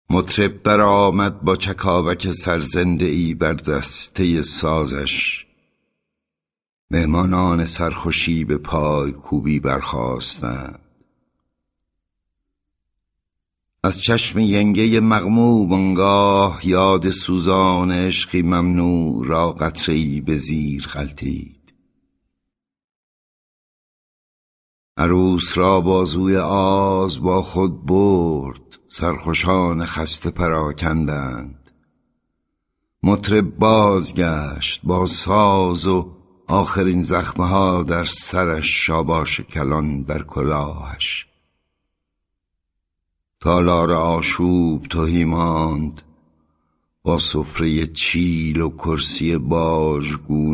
مطرب در آمد با چکاوک سرزنده ای بر دسته سازش. مهمانان سرخوشی به پای کوبی برخاستند. از چشم ینگه مغموم آنگاه یاد سوزان عشقی ممنوع را قطره‌ای به زیر غلتید. عروس را بازوی آز با خود برد، سرخوشان خسته پراکندند. مطرب بازگشت با ساز و آخرین زخمها در سرش، شاباش کلان بر کلاهش. تالار آشوب تهی ماند با سفره چیل و کرسی باژگونه